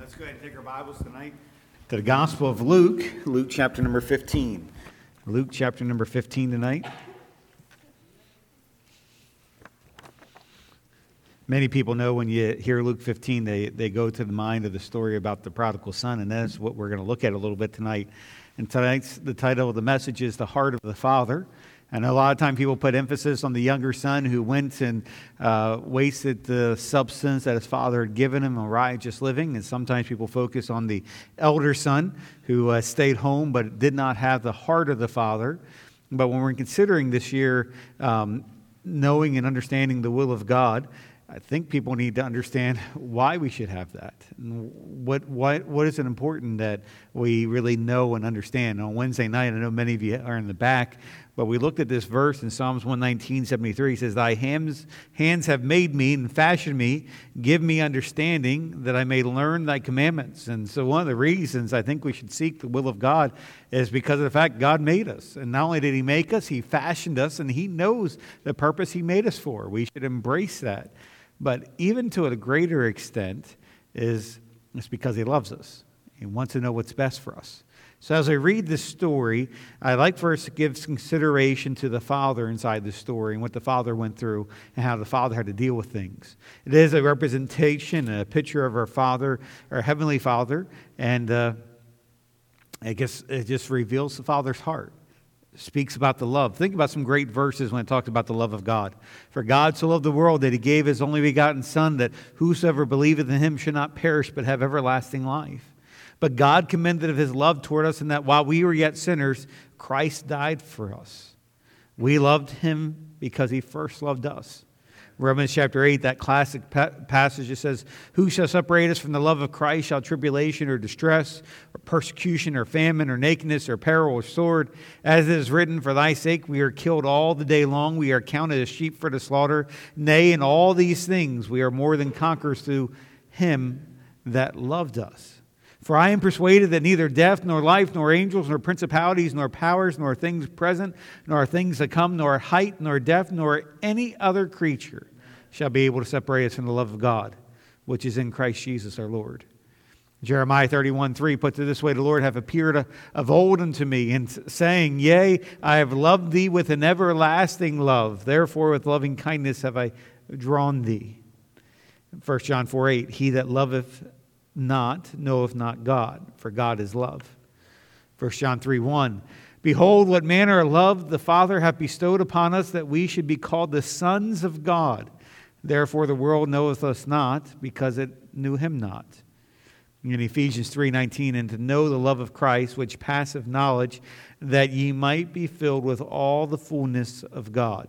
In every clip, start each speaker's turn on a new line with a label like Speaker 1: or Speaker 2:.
Speaker 1: Let's go ahead and take our Bibles tonight to the Gospel of Luke, Luke chapter number 15. Luke chapter number 15 tonight. Many people know when you hear Luke 15, they go to the mind of the story about the prodigal son, and that's what we're going to look at a little bit tonight. And tonight's the title of the message is The Heart of the Father. And a lot of time people put emphasis on the younger son who went and wasted the substance that his father had given him in riotous living. And sometimes people focus on the elder son who stayed home but did not have the heart of the father. But when we're considering this year knowing and understanding the will of God, I think people need to understand why we should have that. And what is it important that we really know and understand? On Wednesday night, I know many of you are in the back, but we looked at this verse in Psalms 119:73. It says, "Thy hands have made me and fashioned me. Give me understanding that I may learn thy commandments." And so one of the reasons I think we should seek the will of God is because of the fact God made us. And not only did He make us, He fashioned us, and He knows the purpose He made us for. We should embrace that. But even to a greater extent it's because He loves us. He wants to know what's best for us. So as I read this story, I'd like for us to give some consideration to the Father inside the story and what the Father went through and how the Father had to deal with things. It is a representation, a picture of our Father, our Heavenly Father, and I guess it just reveals the Father's heart. Speaks about the love. Think about some great verses when it talks about the love of God. "For God so loved the world that He gave His only begotten Son, that whosoever believeth in Him should not perish but have everlasting life. But God commended of His love toward us in that while we were yet sinners, Christ died for us. We loved Him because He first loved us." Romans chapter 8, that classic passage, it says, "Who shall separate us from the love of Christ? Shall tribulation or distress or persecution or famine or nakedness or peril or sword? As it is written, for thy sake we are killed all the day long. We are counted as sheep for the slaughter. Nay, in all these things we are more than conquerors through Him that loved us. For I am persuaded that neither death, nor life, nor angels, nor principalities, nor powers, nor things present, nor things to come, nor height, nor depth, nor any other creature shall be able to separate us from the love of God, which is in Christ Jesus our Lord." Jeremiah 31:3 puts it this way, "The Lord hath appeared of old unto me, and saying, Yea, I have loved thee with an everlasting love. Therefore with loving kindness have I drawn thee." 1 John 4:8, "He that loveth not knoweth not God, for God is love." 1 John 3:1, "Behold, what manner of love the Father hath bestowed upon us, that we should be called the sons of God. Therefore the world knoweth us not, because it knew Him not." In Ephesians 3:19, "And to know the love of Christ, which passeth knowledge, that ye might be filled with all the fullness of God."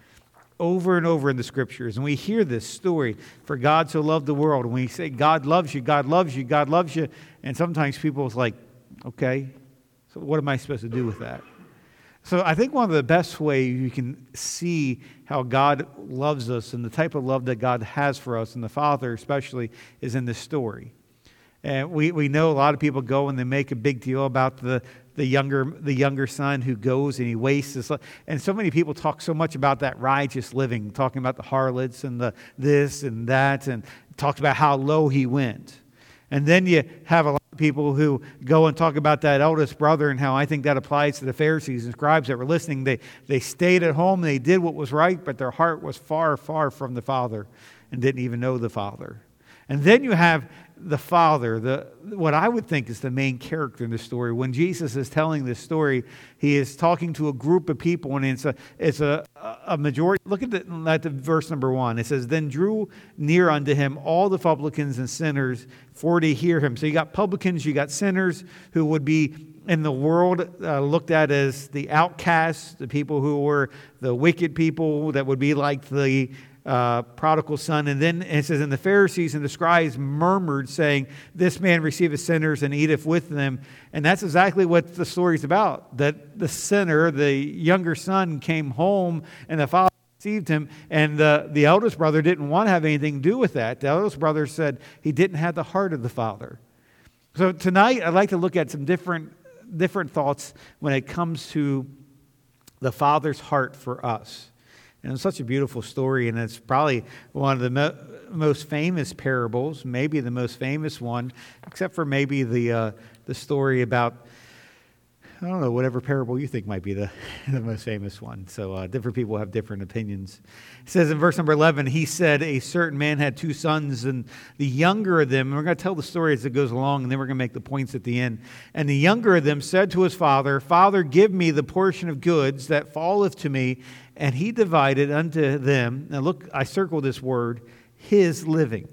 Speaker 1: Over and over in the Scriptures. And we hear this story, for God so loved the world. And we say, God loves you, God loves you, God loves you. And sometimes people is like, okay, so what am I supposed to do with that? So I think one of the best ways you can see how God loves us and the type of love that God has for us, and the Father especially, is in this story. And we know a lot of people go and they make a big deal about the younger son who goes and he wastes his life. And so many people talk so much about that righteous living, talking about the harlots and the this and that, and talks about how low he went. And then you have a lot of people who go and talk about that eldest brother and how I think that applies to the Pharisees and scribes that were listening. They stayed at home, they did what was right, but their heart was far, far from the Father and didn't even know the Father. And then you have the Father, what I would think is the main character in the story. When Jesus is telling this story, He is talking to a group of people, and it's a majority. Look at the verse number 1. It says, "Then drew near unto Him all the publicans and sinners for to hear Him." So you got publicans, you got sinners who would be in the world looked at as the outcasts, the people who were the wicked people that would be like the prodigal son. And then it says, "And the Pharisees and the scribes murmured, saying, This man receiveth sinners and eateth with them." And that's exactly what the story's about. That the sinner, the younger son, came home and the father received him. And the eldest brother didn't want to have anything to do with that. The eldest brother said he didn't have the heart of the Father. So tonight I'd like to look at some different thoughts when it comes to the Father's heart for us. And it's such a beautiful story, and it's probably one of the most famous parables, maybe the most famous one, except for maybe the story about, I don't know, whatever parable you think might be the most famous one. So different people have different opinions. It says in verse number 11, he said, a certain man had 2 sons, and the younger of them, and we're going to tell the story as it goes along, and then we're going to make the points at the end. And the younger of them said to his father, Father, give me the portion of goods that falleth to me. And he divided unto them, now look, I circled this word, his living.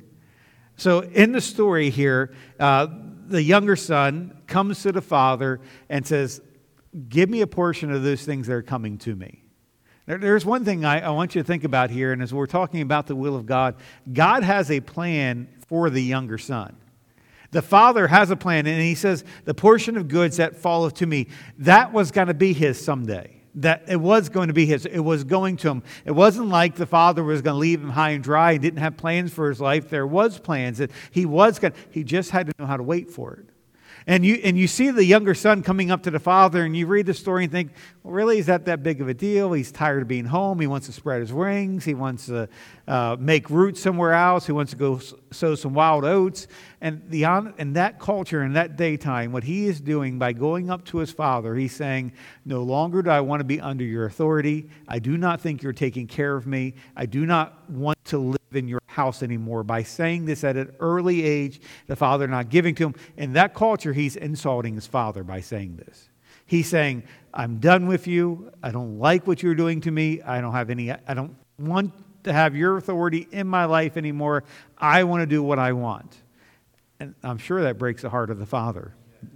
Speaker 1: So in the story here, the younger son comes to the father and says, give me a portion of those things that are coming to me. There's one thing I want you to think about here, and as we're talking about the will of God, God has a plan for the younger son. The father has a plan, and he says, the portion of goods that falleth to me, that was going to be his someday. That it was going to be his. It was going to him. It wasn't like the father was going to leave him high and dry and didn't have plans for his life. There was plans that he was going. He just had to know how to wait for it. And you see the younger son coming up to the father, and you read the story and think, well, really, is that big of a deal? He's tired of being home. He wants to spread his wings. He wants to make roots somewhere else. He wants to go sow some wild oats. And in that culture, in that daytime, what he is doing by going up to his father, he's saying, no longer do I want to be under your authority. I do not think you're taking care of me. I do not want to live in your house anymore. By saying this at an early age, the father not giving to him. In that culture, he's insulting his father by saying this. He's saying, I'm done with you. I don't like what you're doing to me. I don't want to have your authority in my life anymore. I want to do what I want. And I'm sure that breaks the heart of the father.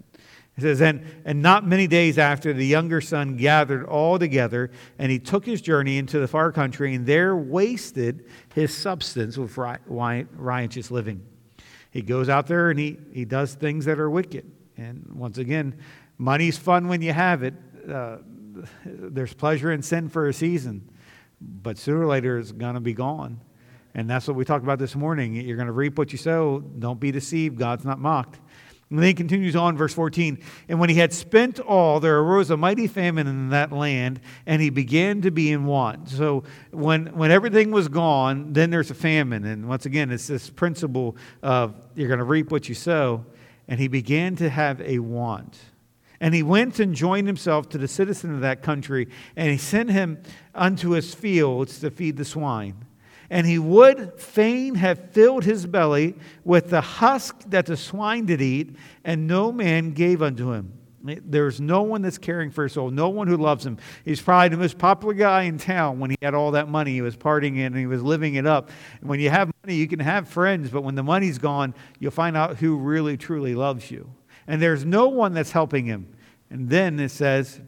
Speaker 1: It says, and not many days after, the younger son gathered all together, and he took his journey into the far country, and there wasted his substance with riotous living. He goes out there and he does things that are wicked. And once again, money's fun when you have it. There's pleasure in sin for a season, but sooner or later it's going to be gone. And that's what we talked about this morning. You're going to reap what you sow. Don't be deceived. God's not mocked. And then he continues on, verse 14. And when he had spent all, there arose a mighty famine in that land, and he began to be in want. So when everything was gone, then there's a famine. And once again, it's this principle of you're going to reap what you sow. And he began to have a want. And he went and joined himself to the citizen of that country, and he sent him unto his fields to feed the swine. And he would fain have filled his belly with the husk that the swine did eat, and no man gave unto him. There's no one that's caring for his soul, no one who loves him. He's probably the most popular guy in town when he had all that money. He was partying and he was living it up. And when you have money, you can have friends, but when the money's gone, you'll find out who really, truly loves you. And there's no one that's helping him. And then it says,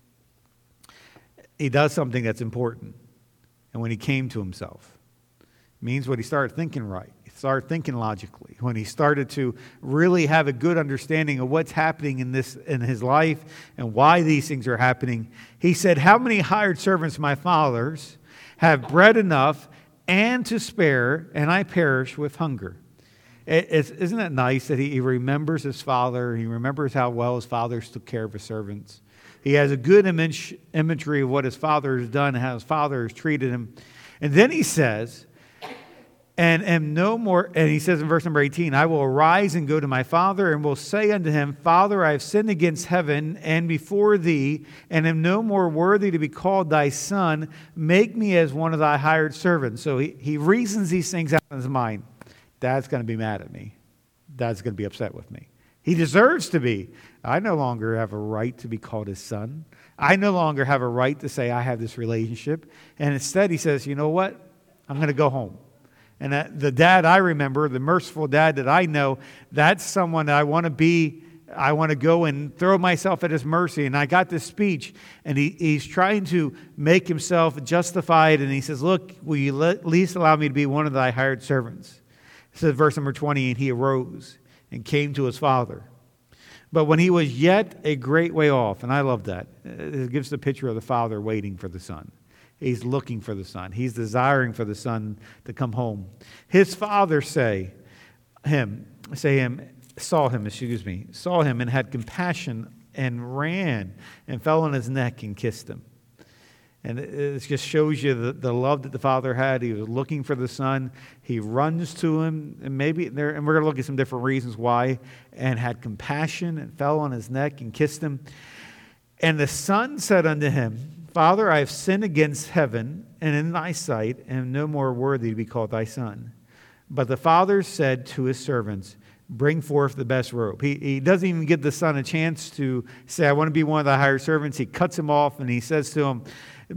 Speaker 1: he does something that's important. And when he came to himself, means when he started thinking right. He started thinking logically. When he started to really have a good understanding of what's happening in his life and why these things are happening, he said, how many hired servants my fathers have bread enough and to spare, and I perish with hunger. Isn't it nice that he remembers his father? He remembers how well his fathers took care of his servants. He has a good imagery of what his father has done and how his father has treated him. And then he says, and am no more, and he says in verse number 18, I will arise and go to my father, and will say unto him, Father, I have sinned against heaven and before thee, and am no more worthy to be called thy son. Make me as one of thy hired servants. So he reasons these things out in his mind. Dad's going to be mad at me. Dad's going to be upset with me. He deserves to be. I no longer have a right to be called his son. I no longer have a right to say I have this relationship. And instead he says, you know what? I'm going to go home. And the dad I remember, the merciful dad that I know, that's someone that I want to be. I want to go and throw myself at his mercy. And I got this speech, and he's trying to make himself justified. And he says, look, will you at least allow me to be one of thy hired servants? It says verse number 20, and he arose and came to his father. But when he was yet a great way off, and I love that, it gives the picture of the father waiting for the son. He's looking for the son. He's desiring for the son to come home. His father saw him and had compassion and ran and fell on his neck and kissed him. And it just shows you the love that the Father had. He was looking for the Son. He runs to him, and we're going to look at some different reasons why, and had compassion and fell on his neck and kissed him. And the Son said unto him, Father, I have sinned against heaven and in thy sight, and am no more worthy to be called thy son. But the Father said to his servants, bring forth the best robe. He doesn't even give the Son a chance to say, I want to be one of the hired servants. He cuts him off, and he says to him,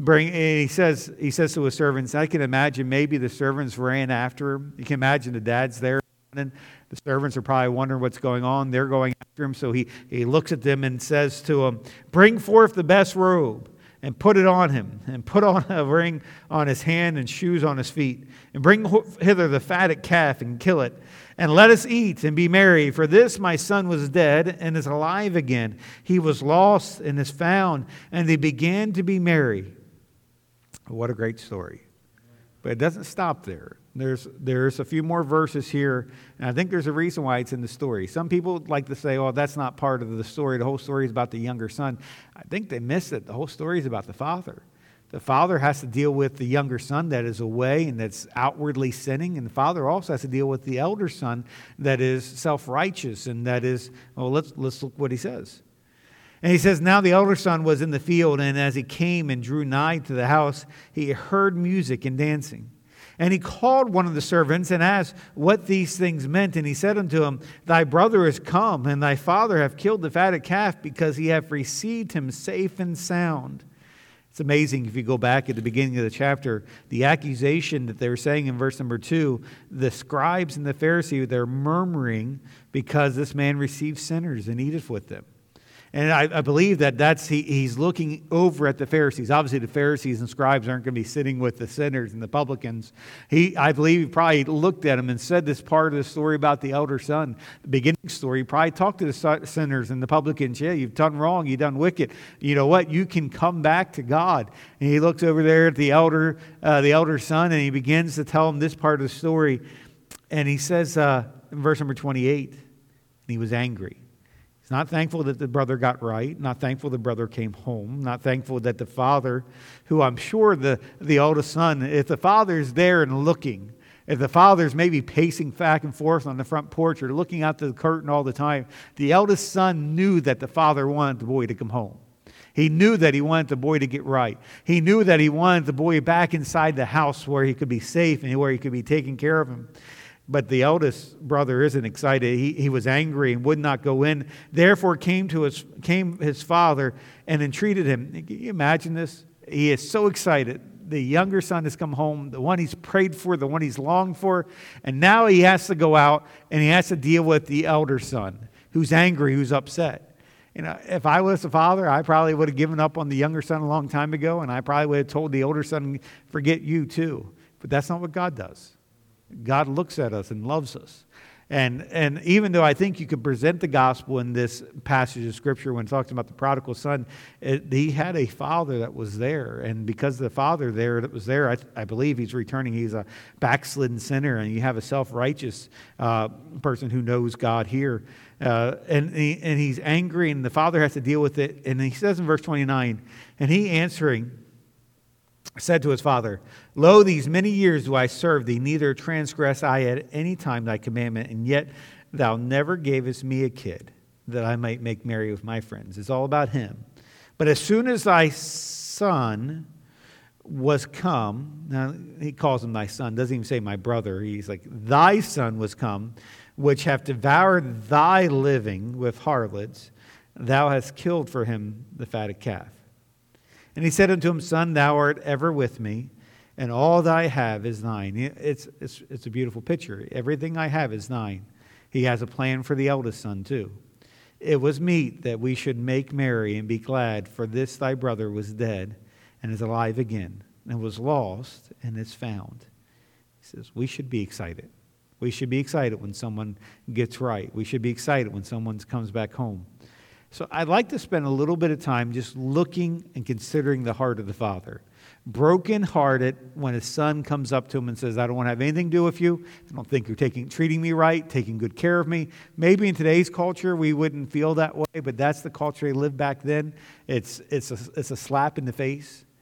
Speaker 1: he says to his servants, I can imagine maybe the servants ran after him. You can imagine the dad's there. And the servants are probably wondering what's going on. They're going after him. So he looks at them and says to them, bring forth the best robe and put it on him, and put on a ring on his hand and shoes on his feet, and bring hither the fatted calf and kill it, and let us eat and be merry. For this my son was dead and is alive again. He was lost and is found. And they began to be merry. What a great story. But it doesn't stop there. There's a few more verses here, and I think there's a reason why it's in the story. Some people like to say, oh, that's not part of the story. The whole story is about the younger son. I think they miss it. The whole story is about the father. The father has to deal with the younger son that is away and that's outwardly sinning, and the father also has to deal with the elder son that is self-righteous, and that is, well, let's look what he says. And he says, now the elder son was in the field, and as he came and drew nigh to the house, he heard music and dancing. And he called one of the servants and asked what these things meant. And he said unto him, thy brother is come, and thy father hath killed the fatted calf, because he hath received him safe and sound. It's amazing if you go back at the beginning of the chapter, the accusation that they were saying in verse number 2, the scribes and the Pharisees, they're murmuring because this man receives sinners and eateth with them. And I believe he's looking over at the Pharisees. Obviously, the Pharisees and scribes aren't going to be sitting with the sinners and the publicans. I believe he probably looked at them and said this part of the story about the elder son. The beginning story, he probably talked to the sinners and the publicans. Yeah, you've done wrong. You've done wicked. You know what? You can come back to God. And he looks over there at the elder son, and he begins to tell him this part of the story. And he says in verse number 28, and he was angry. Not thankful that the brother got right, not thankful the brother came home, not thankful that the father, who I'm sure the oldest son, if the father's there and looking, if the father's maybe pacing back and forth on the front porch or looking out the curtain all the time, the eldest son knew that the father wanted the boy to come home. He knew that he wanted the boy to get right. He knew that he wanted the boy back inside the house where he could be safe and where he could be taking care of him. But the eldest brother isn't excited. He was angry and would not go in. Therefore came his father and entreated him. Can you imagine this? He is so excited. The younger son has come home, the one he's prayed for, the one he's longed for. And now he has to go out and he has to deal with the elder son who's angry, who's upset. You know, if I was the father, I probably would have given up on the younger son a long time ago, and I probably would have told the older son, forget you too. But that's not what God does. God looks at us and loves us. And even though I think you could present the gospel in this passage of Scripture when it talks about the prodigal son, he had a father that was there. And because the father that was there, I believe he's returning. He's a backslidden sinner, and you have a self-righteous person who knows God here. And he's angry, and the father has to deal with it. And he says in verse 29, and he answering said to his father, lo, these many years do I serve thee, neither transgress I at any time thy commandment, and yet thou never gavest me a kid, that I might make merry with my friends. It's all about him. But as soon as thy son was come, now he calls him thy son, doesn't even say my brother, he's like, thy son was come, which hath devoured thy living with harlots, thou hast killed for him the fatted calf. And he said unto him, son, thou art ever with me, and all that I have is thine. It's a beautiful picture. Everything I have is thine. He has a plan for the eldest son too. It was meet that we should make merry and be glad, for this thy brother was dead and is alive again, and was lost and is found. He says, we should be excited. We should be excited when someone gets right. We should be excited when someone comes back home. So I'd like to spend a little bit of time just looking and considering the heart of the father. Broken-hearted when his son comes up to him and says, I don't want to have anything to do with you. I don't think you're treating me right, taking good care of me. Maybe in today's culture we wouldn't feel that way, but that's the culture they lived back then. It's a slap in the face.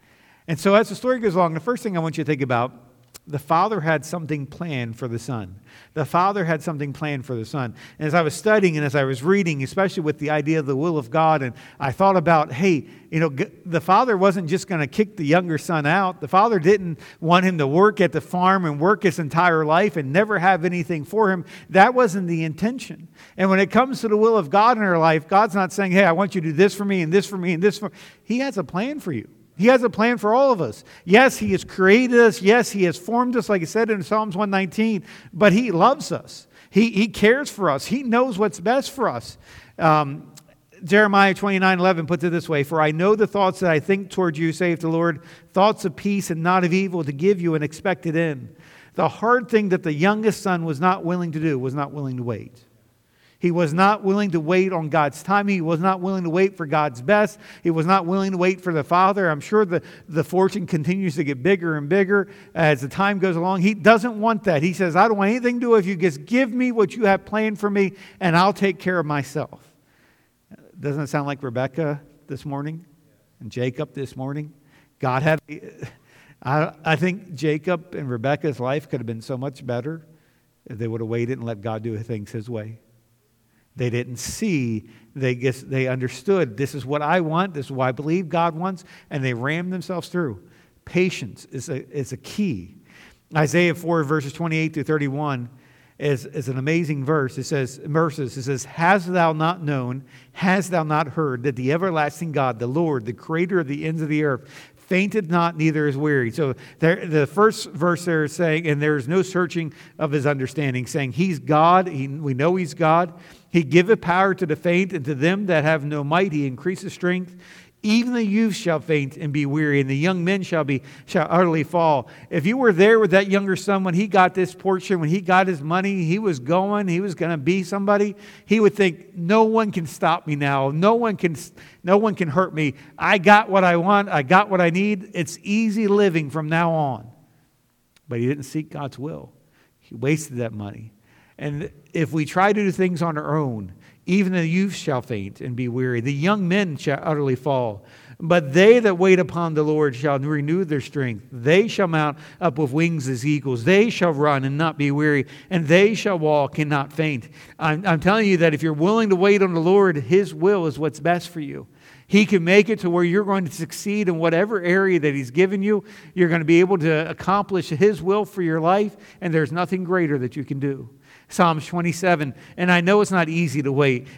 Speaker 1: And so as the story goes along, the first thing I want you to think about, the Father had something planned for the Son. The Father had something planned for the Son. And as I was studying and as I was reading, especially with the idea of the will of God, and I thought about, hey, the Father wasn't just going to kick the younger son out. The Father didn't want him to work at the farm and work his entire life and never have anything for him. That wasn't the intention. And when it comes to the will of God in our life, God's not saying, hey, I want you to do this for me and this for me and this for me. He has a plan for you. He has a plan for all of us. Yes, He has created us. Yes, He has formed us, like He said in Psalms 119. But He loves us. He cares for us. He knows what's best for us. Jeremiah 29:11 puts it this way, "For I know the thoughts that I think toward you, saith the Lord, thoughts of peace and not of evil, to give you an expected end." The hard thing that the youngest son was not willing to do was not willing to wait. He was not willing to wait on God's timing. He was not willing to wait for God's best. He was not willing to wait for the Father. I'm sure the fortune continues to get bigger and bigger as the time goes along. He doesn't want that. He says, I don't want anything to do with you. Just give me what you have planned for me, and I'll take care of myself. Doesn't it sound like Rebecca this morning and Jacob this morning? God had... I think Jacob and Rebecca's life could have been so much better if they would have waited and let God do things His way. They didn't see, they understood, this is what I want, this is what I believe God wants, and they rammed themselves through. Patience is a key. Isaiah 4, verses 28 through 31 is an amazing verse. It says, "Hast thou not known, hast thou not heard, that the everlasting God, the Lord, the creator of the ends of the earth, fainted not, neither is weary." So the first verse there is saying, and there is no searching of His understanding, saying He's God. We know He's God. He giveth power to the faint, and to them that have no might He increaseth strength. Even the youth shall faint and be weary, and the young men shall utterly fall. If you were there with that younger son when he got this portion, when he got his money, he was going to be somebody, he would think, no one can stop me now. No one can hurt me. I got what I want. I got what I need. It's easy living from now on. But he didn't seek God's will. He wasted that money. And if we try to do things on our own, even the youth shall faint and be weary. The young men shall utterly fall. But they that wait upon the Lord shall renew their strength. They shall mount up with wings as eagles. They shall run and not be weary. And they shall walk and not faint. I'm telling you that if you're willing to wait on the Lord, His will is what's best for you. He can make it to where you're going to succeed in whatever area that He's given you. You're going to be able to accomplish His will for your life. And there's nothing greater that you can do. Psalms 27, and I know it's not easy to wait.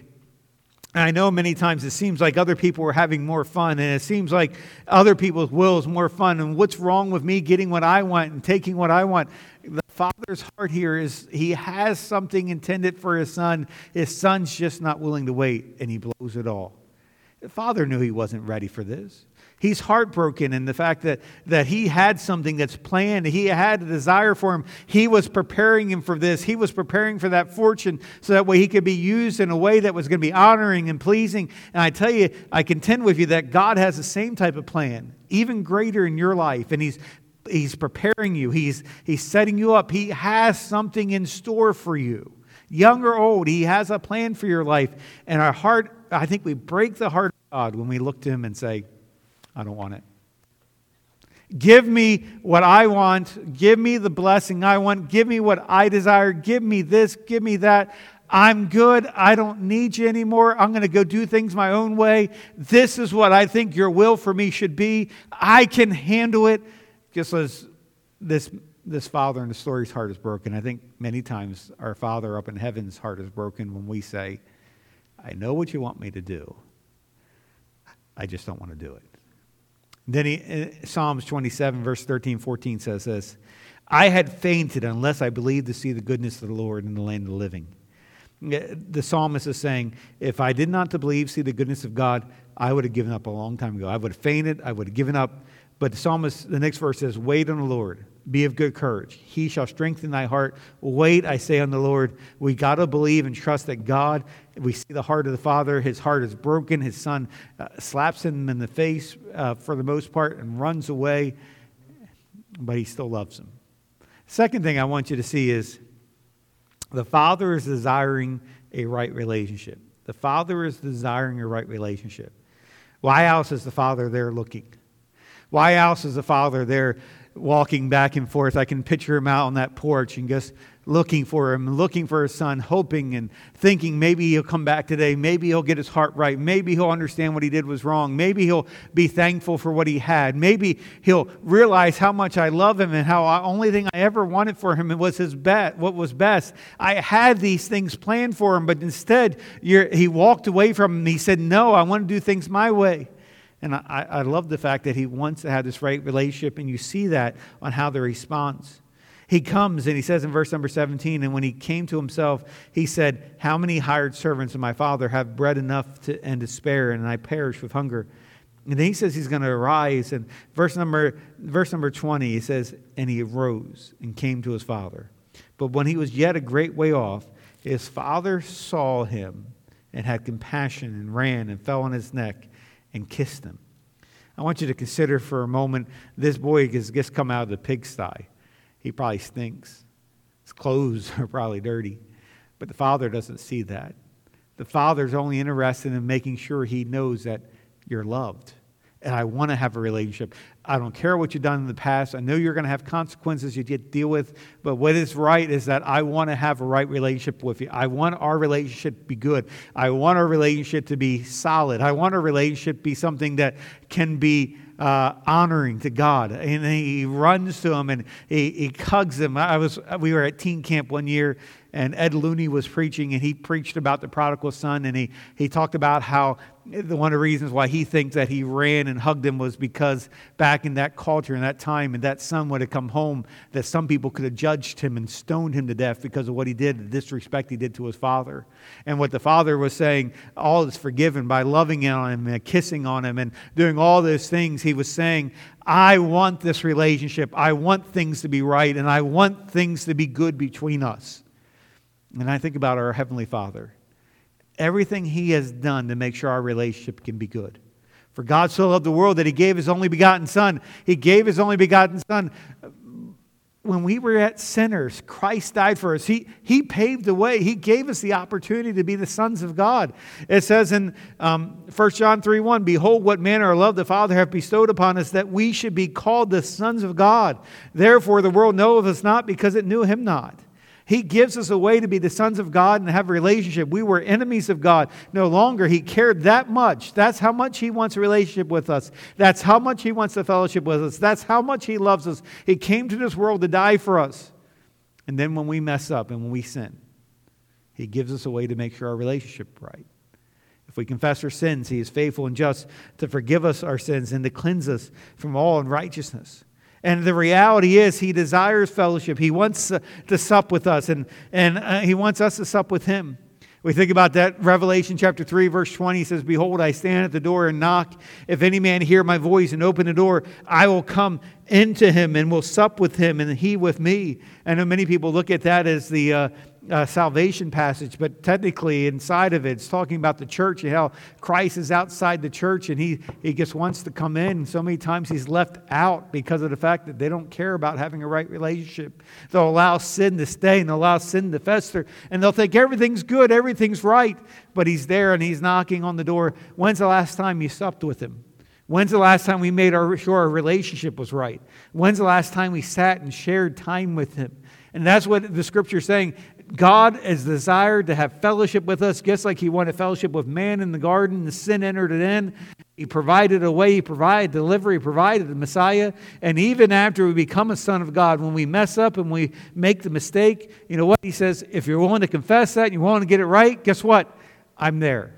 Speaker 1: And I know many times it seems like other people are having more fun, and it seems like other people's will is more fun, and what's wrong with me getting what I want and taking what I want? The Father's heart here is He has something intended for His Son. His Son's just not willing to wait, and He blows it all. The Father knew He wasn't ready for this. He's heartbroken in the fact that He had something that's planned. He had a desire for him. He was preparing him for this. He was preparing for that fortune so that way he could be used in a way that was going to be honoring and pleasing. And I tell you, I contend with you that God has the same type of plan, even greater in your life. And He's preparing you. He's setting you up. He has something in store for you. Young or old, He has a plan for your life. And our heart, I think we break the heart of God when we look to Him and say, I don't want it. Give me what I want. Give me the blessing I want. Give me what I desire. Give me this. Give me that. I'm good. I don't need you anymore. I'm going to go do things my own way. This is what I think your will for me should be. I can handle it. Just as this father in the story's heart is broken. I think many times our Father up in heaven's heart is broken when we say, I know what you want me to do. I just don't want to do it. Then Psalms 27, verse 13, 14 says this, I had fainted unless I believed to see the goodness of the Lord in the land of the living. The psalmist is saying, if I did not to believe, see the goodness of God, I would have given up a long time ago. I would have fainted. I would have given up. But the psalmist, the next verse says, wait on the Lord. Be of good courage. He shall strengthen thy heart. Wait, I say, on the Lord. We got to believe and trust that God, we see the heart of the Father. His heart is broken. His Son slaps him in the face for the most part and runs away. But He still loves him. Second thing I want you to see is the Father is desiring a right relationship. The Father is desiring a right relationship. Why else is the Father there looking? Why else is the father there walking back and forth? I can picture him out on that porch and just looking for him, looking for his son, hoping and thinking maybe he'll come back today. Maybe he'll get his heart right. Maybe he'll understand what he did was wrong. Maybe he'll be thankful for what he had. Maybe he'll realize how much I love him and how the only thing I ever wanted for him was what was best. I had these things planned for him, but instead he walked away from him. He said, no, I want to do things my way. And I love the fact that he wants to have this right relationship, and you see that on how the response. He comes and he says in verse number 17, and when he came to himself, he said, how many hired servants of my father have bread enough and to spare, and I perish with hunger? And then he says he's going to arise. And verse number 20, he says, and he arose and came to his father. But when he was yet a great way off, his father saw him and had compassion and ran and fell on his neck and kissed him. I want you to consider for a moment, this boy has just come out of the pigsty. He probably stinks. His clothes are probably dirty. But the father doesn't see that. The father's only interested in making sure he knows that you're loved. And I want to have a relationship. I don't care what you've done in the past. I know you're going to have consequences you get to deal with. But what is right is that I want to have a right relationship with you. I want our relationship to be good. I want our relationship to be solid. I want our relationship to be something that can be honoring to God. And he runs to him and he hugs him. We were at teen camp one year, and Ed Looney was preaching, and he preached about the prodigal son, and he talked about how one of the reasons why he thinks that he ran and hugged him was because back in that culture, in that time, and that son would have come home, that some people could have judged him and stoned him to death because of what he did, the disrespect he did to his father. And what the father was saying, all is forgiven by loving on him and kissing on him and doing all those things. He was saying, I want this relationship. I want things to be right, and I want things to be good between us. And I think about our Heavenly Father. Everything He has done to make sure our relationship can be good. For God so loved the world that He gave His only begotten Son. He gave His only begotten Son. When we were yet sinners, Christ died for us. He paved the way. He gave us the opportunity to be the sons of God. It says in 1 John 3:1, behold, what manner of love the Father hath bestowed upon us, that we should be called the sons of God. Therefore the world knoweth us not, because it knew Him not. He gives us a way to be the sons of God and have a relationship. We were enemies of God. No longer. He cared that much. That's how much He wants a relationship with us. That's how much He wants a fellowship with us. That's how much He loves us. He came to this world to die for us. And then when we mess up and when we sin, He gives us a way to make sure our relationship is right. If we confess our sins, He is faithful and just to forgive us our sins and to cleanse us from all unrighteousness. And the reality is He desires fellowship. He wants to sup with us, and He wants us to sup with Him. We think about that, Revelation chapter 3, verse 20 says, behold, I stand at the door and knock. If any man hear my voice and open the door, I will come into him and will sup with him and he with me. I know many people look at that as the salvation passage, but technically inside of it, it's talking about the church and how Christ is outside the church, and he just wants to come in. And so many times He's left out because of the fact that they don't care about having a right relationship. They'll allow sin to stay and they'll allow sin to fester, and they'll think everything's good, everything's right, but He's there and He's knocking on the door. When's the last time you supped with Him? When's the last time we made sure our relationship was right? When's the last time we sat and shared time with Him? And that's what the Scripture is saying. God has desired to have fellowship with us, just like He wanted fellowship with man in the garden. The sin entered it in. He provided a way. He provided delivery. He provided the Messiah. And even after we become a son of God, when we mess up and we make the mistake, you know what? He says, if you're willing to confess that and you're willing to get it right, guess what? I'm there.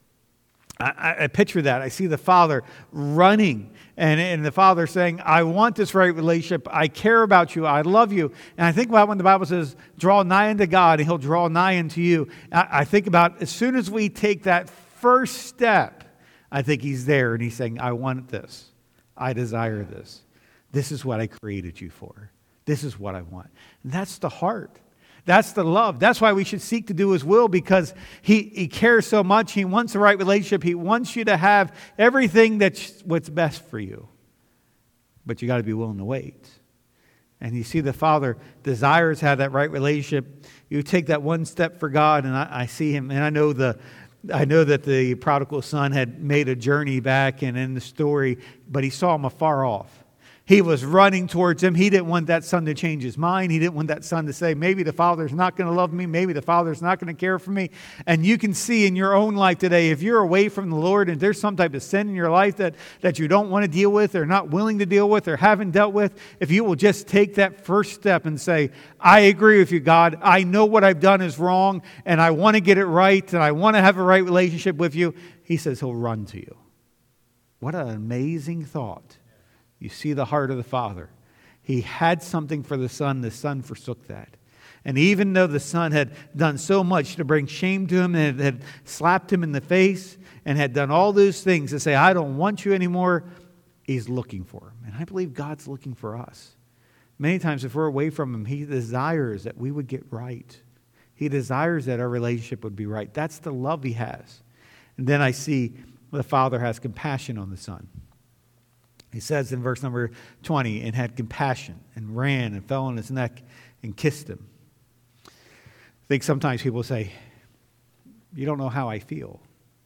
Speaker 1: I picture that. I see the Father running and the Father saying, I want this right relationship. I care about you. I love you. And I think about when the Bible says, draw nigh unto God and He'll draw nigh unto you. I think about as soon as we take that first step, I think He's there and He's saying, I want this. I desire this. This is what I created you for. This is what I want. And that's the heart. That's the love. That's why we should seek to do His will, because He cares so much. He wants the right relationship. He wants you to have everything that's what's best for you. But you got to be willing to wait. And you see the Father desires to have that right relationship. You take that one step for God, and I see Him, and I know the I know that the prodigal son had made a journey back and in the story, but he saw him afar off. He was running towards him. He didn't want that son to change his mind. He didn't want that son to say, maybe the father's not going to love me. Maybe the father's not going to care for me. And you can see in your own life today, if you're away from the Lord and there's some type of sin in your life that you don't want to deal with or not willing to deal with or haven't dealt with, if you will just take that first step and say, I agree with you, God. I know what I've done is wrong and I want to get it right and I want to have a right relationship with you. He says he'll run to you. What an amazing thought. You see the heart of the Father. He had something for the Son forsook that. And even though the Son had done so much to bring shame to him and had slapped him in the face and had done all those things to say, I don't want you anymore, He's looking for him. And I believe God's looking for us. Many times if we're away from Him, He desires that we would get right. He desires that our relationship would be right. That's the love He has. And then I see the Father has compassion on the Son. He says in verse number 20, and had compassion and ran and fell on his neck and kissed him. I think sometimes people say, you don't know how I feel.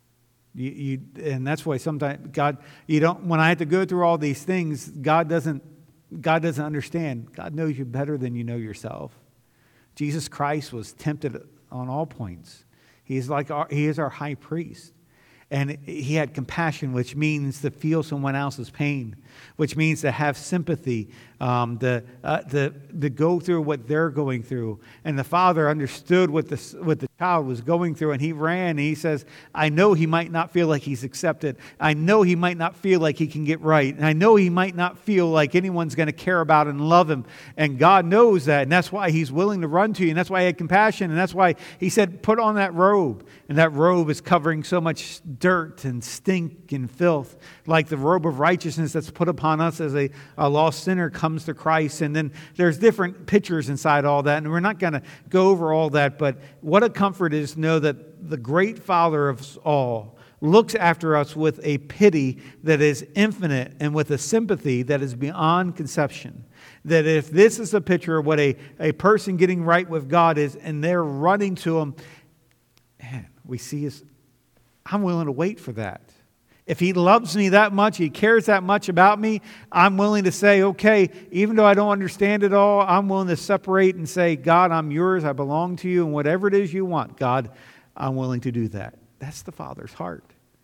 Speaker 1: And that's why sometimes God, when I have to go through all these things, God doesn't understand. God knows you better than you know yourself. Jesus Christ was tempted on all points. He is our high priest. And He had compassion, which means to feel someone else's pain, which means to have sympathy, to go through what they're going through. And the Father understood what the child was going through, and He ran, and He says, I know he might not feel like he's accepted. I know he might not feel like he can get right. And I know he might not feel like anyone's going to care about and love him. And God knows that, and that's why He's willing to run to you, and that's why He had compassion, and that's why He said, put on that robe. And that robe is covering so much dirt and stink and filth, like the robe of righteousness that's put upon us as a lost sinner comes to Christ. And then there's different pictures inside all that, and we're not going to go over all that, but what a comfort is to know that the great Father of all looks after us with a pity that is infinite and with a sympathy that is beyond conception. That if this is a picture of what a person getting right with God is, and they're running to Him, man, we see I'm willing to wait for that. If He loves me that much, He cares that much about me, I'm willing to say, okay, even though I don't understand it all, I'm willing to separate and say, God, I'm yours, I belong to you, and whatever it is you want, God, I'm willing to do that. That's the Father's heart.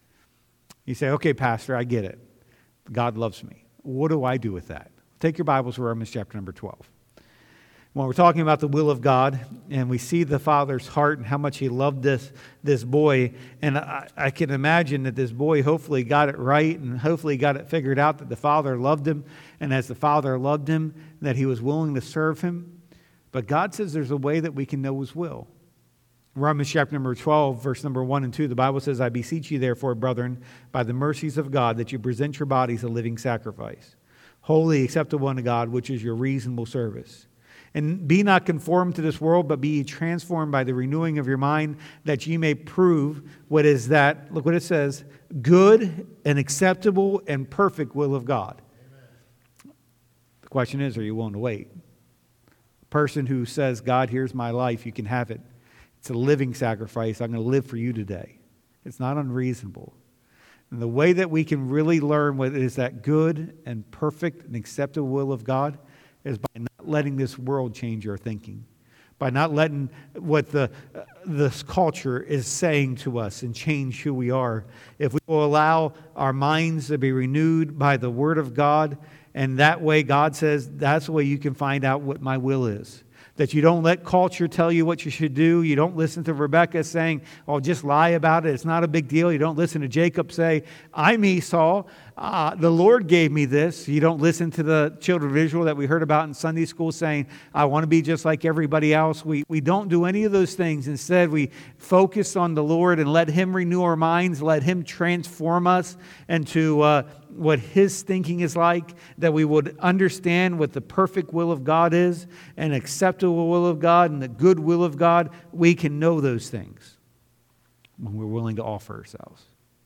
Speaker 1: You say, okay, Pastor, I get it. God loves me. What do I do with that? Take your Bibles to Romans chapter number 12. When we're talking about the will of God, and we see the Father's heart and how much He loved this boy, and I can imagine that this boy hopefully got it right and hopefully got it figured out that the Father loved him, and as the Father loved him, that He was willing to serve him. But God says there's a way that we can know His will. Romans chapter number 12, verse number 1 and 2, the Bible says, I beseech you therefore, brethren, by the mercies of God, that you present your bodies a living sacrifice, holy, acceptable unto God, which is your reasonable service. And be not conformed to this world, but be ye transformed by the renewing of your mind, that ye may prove what is that, look what it says, good and acceptable and perfect will of God. Amen. The question is, are you willing to wait? A person who says, God, here's my life, you can have it. It's a living sacrifice. I'm going to live for you today. It's not unreasonable. And the way that we can really learn what is that good and perfect and acceptable will of God is by not letting this world change our thinking, by not letting what this culture is saying to us and change who we are. If we will allow our minds to be renewed by the Word of God, and that way God says that's the way you can find out what my will is. That you don't let culture tell you what you should do. You don't listen to Rebekah saying, oh, just lie about it. It's not a big deal. You don't listen to Jacob say, I'm Esau. The Lord gave me this. You don't listen to the children of Israel that we heard about in Sunday school saying, I want to be just like everybody else. We don't do any of those things. Instead, we focus on the Lord and let Him renew our minds, let Him transform us into what His thinking is like, that we would understand what the perfect will of God is, and acceptable will of God, and the good will of God. We can know those things when we're willing to offer ourselves.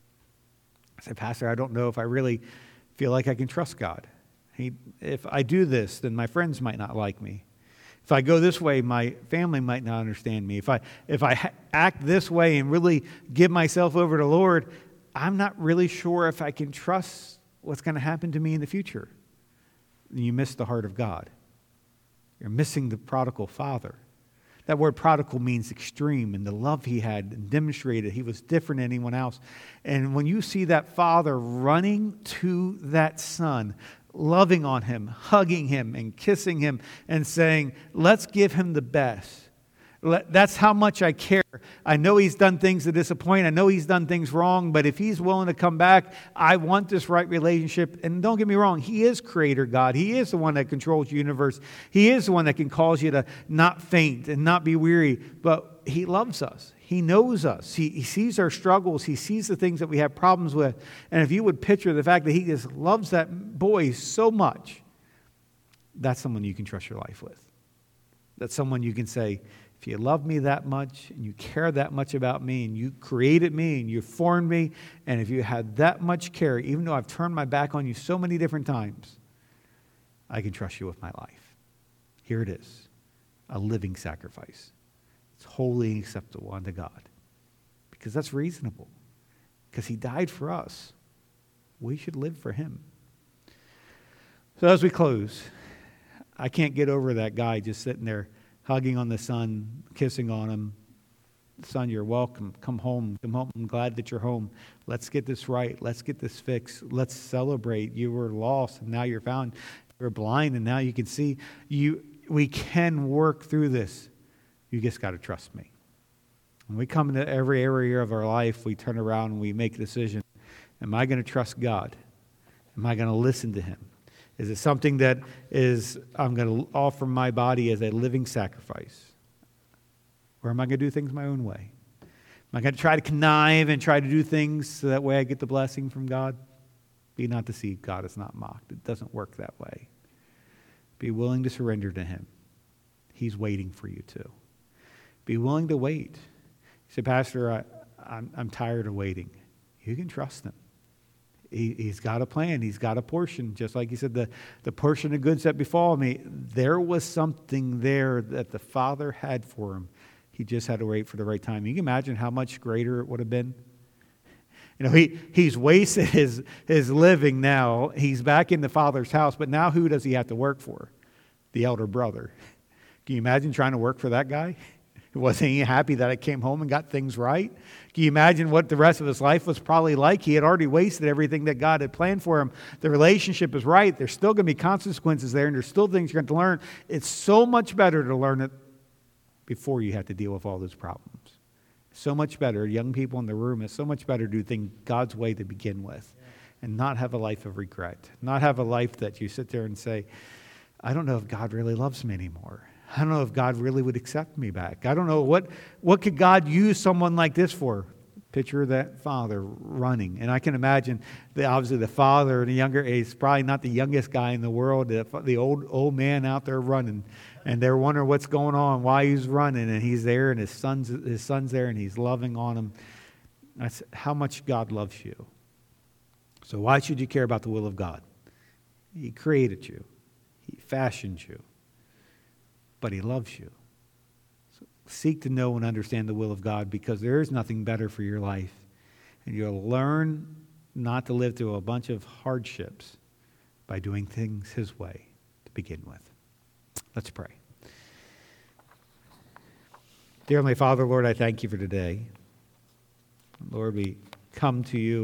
Speaker 1: I said, Pastor, I don't know if I really feel like I can trust God. If I do this, then my friends might not like me. If I go this way, my family might not understand me. If I act this way and really give myself over to the Lord, I'm not really sure if I can trust what's going to happen to me in the future. And you miss the heart of God. You're missing the prodigal father. That word prodigal means extreme, and the love he had and demonstrated, he was different than anyone else. And when you see that father running to that son, loving on him, hugging him, and kissing him, and saying, let's give him the best. That's how much I care. I know he's done things to disappoint. I know he's done things wrong, but if he's willing to come back, I want this right relationship. And don't get me wrong, he is Creator God. He is the one that controls the universe. He is the one that can cause you to not faint and not be weary, but he loves us. He knows us. He sees our struggles. He sees the things that we have problems with. And if you would picture the fact that he just loves that boy so much, that's someone you can trust your life with. That's someone you can say, if you love me that much and you care that much about me and you created me and you formed me, and if you had that much care, even though I've turned my back on you so many different times, I can trust you with my life. Here it is, a living sacrifice. It's holy and acceptable unto God. Because that's reasonable. Because he died for us. We should live for him. So as we close, I can't get over that guy just sitting there hugging on the son, kissing on him. Son, you're welcome. Come home. Come home. I'm glad that you're home. Let's get this right. Let's get this fixed. Let's celebrate. You were lost and now you're found. You were blind and now you can see. We can work through this. You just got to trust me. When we come into every area of our life, we turn around and we make a decision. Am I going to trust God? Am I going to listen to him? Is it something that I'm going to offer my body as a living sacrifice? Or am I going to do things my own way? Am I going to try to connive and try to do things so that way I get the blessing from God? Be not deceived, God is not mocked. It doesn't work that way. Be willing to surrender to him. He's waiting for you too. Be willing to wait. You say, Pastor, I'm tired of waiting. You can trust him. He's got a plan. He's got a portion. Just like he said, the portion of goods that befall me, there was something there that the Father had for him. He just had to wait for the right time. You can imagine how much greater it would have been. You know, he's wasted his living now. He's back in the Father's house, but now who does he have to work for? The elder brother. Can you imagine trying to work for that guy? Wasn't he happy that I came home and got things right? Can you imagine what the rest of his life was probably like? He had already wasted everything that God had planned for him. The relationship is right. There's still going to be consequences there, and there's still things you're going to learn. It's so much better to learn it before you have to deal with all those problems. So much better, young people in the room, it's so much better to do things God's way to begin with and not have a life of regret. Not have a life that you sit there and say, I don't know if God really loves me anymore. I don't know if God really would accept me back. I don't know what could God use someone like this for? Picture that father running. And I can imagine, obviously the father in the younger age, probably not the youngest guy in the world, the old man out there running. And they're wondering what's going on, why he's running. And he's there and his son's there and he's loving on him. That's how much God loves you. So why should you care about the will of God? He created you. He fashioned you. But he loves you. So seek to know and understand the will of God, because there is nothing better for your life. And you'll learn not to live through a bunch of hardships by doing things his way to begin with. Let's pray. Dear Heavenly Father, Lord, I thank you for today. Lord, we come to you